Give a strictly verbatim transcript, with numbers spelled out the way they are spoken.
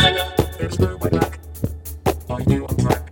There's no way back. Are you on track?